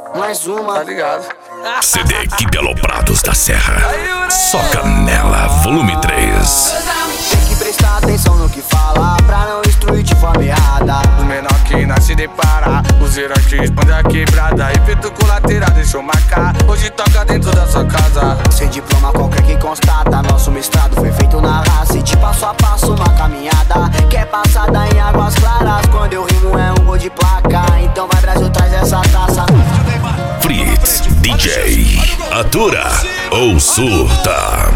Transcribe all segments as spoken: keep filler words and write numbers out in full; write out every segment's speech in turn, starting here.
Mais uma, tá ligado? C D Equipe Aloprados da Serra. Só Canela, volume três. tem que prestar atenção no que fala pra não instruir de forma errada. O menor que nasce depara, o zero aqui expande a quebrada. Efeito colateral deixou marcar, hoje toca dentro da sua casa. Sem diploma qualquer que constata, nosso mestrado foi feito na raça. E de passo a passo uma caminhada que é passada em águas claras. Quando eu rimo é um gol de placa, então vai Brasil, traz essa taça. Fritz, D J, atura ou surta.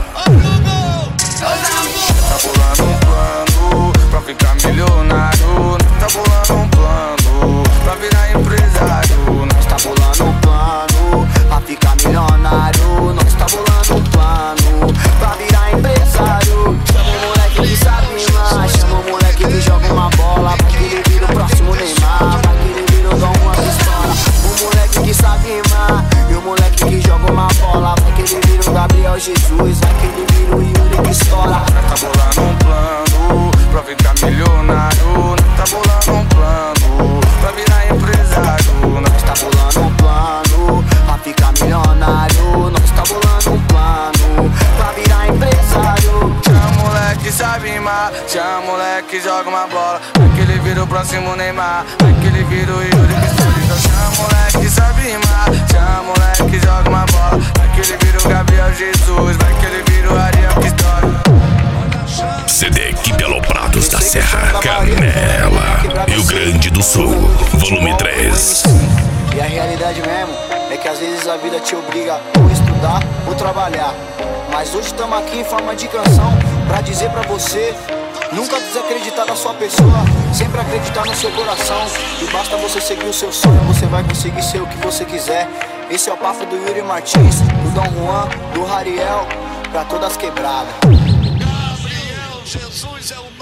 Tá bolando um plano pra ficar milionário. Tá bolando um plano pra virar empresário. Nós tá bolando um plano pra ficar milionário. Nós tá bolando um plano pra virar empresário. Chama o moleque que sabe rimar, chama o moleque que joga uma bola, pra que ele vira o próximo Neymar, pra que ele vira o Dom Juan pistola. O moleque que sabe rimar e o moleque que joga uma bola, pra que ele vira o Gabriel Jesus, vai que ele vira o Yuri que estoura. Tá bolando um plano pra ficar milionário. Tá bolando um plano pra virar empresário. Nós tá bolando um plano pra ficar milionário. Nós tá bolando um plano pra virar empresário. Chama moleque sabe rimar, chama moleque joga uma bola, vai que ele vira o próximo Neymar, vai que ele vira o Yuri Pistola. Então chama moleque sabe rimar, chama moleque joga uma bola, vai que ele vira o Gabriel Jesus, vai que ele vira o Ariel Pistola. C D Equipe Aloprados da Serra, Canela, Rio Grande do Sul, volume três. E a realidade mesmo é que às vezes a vida te obriga ou estudar ou trabalhar. Mas hoje estamos aqui em forma de canção pra dizer pra você: nunca desacreditar da sua pessoa, sempre acreditar no seu coração. E basta você seguir o seu sonho, você vai conseguir ser o que você quiser. Esse é o papo do Yuri Martins, do Dom Juan, do Rariel, pra todas quebradas. Gabriel Jesus é o